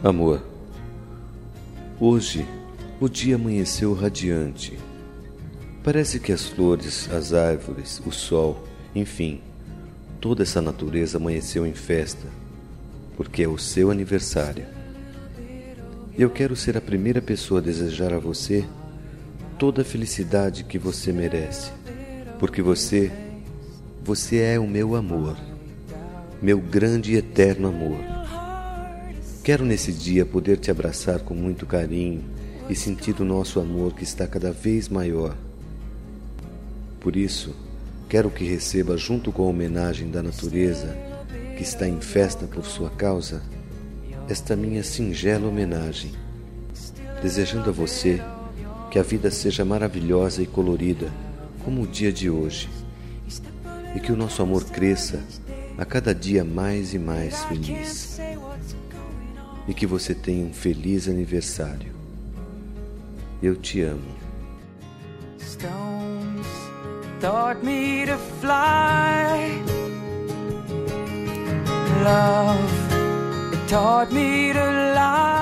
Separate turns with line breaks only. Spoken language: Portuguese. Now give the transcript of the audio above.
Amor, hoje o dia amanheceu radiante. Parece que as flores, as árvores, o sol, enfim, toda essa natureza amanheceu em festa, porque é o seu aniversário. E eu quero ser a primeira pessoa a desejar a você toda a felicidade que você merece, porque você é o meu amor, meu grande e eterno amor. Quero nesse dia poder te abraçar com muito carinho e sentir o nosso amor que está cada vez maior. Por isso, quero que receba, junto com a homenagem da natureza, que está em festa por sua causa, esta minha singela homenagem, desejando a você que a vida seja maravilhosa e colorida, como o dia de hoje, e que o nosso amor cresça a cada dia mais e mais feliz. E que você tenha um feliz aniversário. Eu te amo.
Stones taught me to fly. Love, it taught me to lie.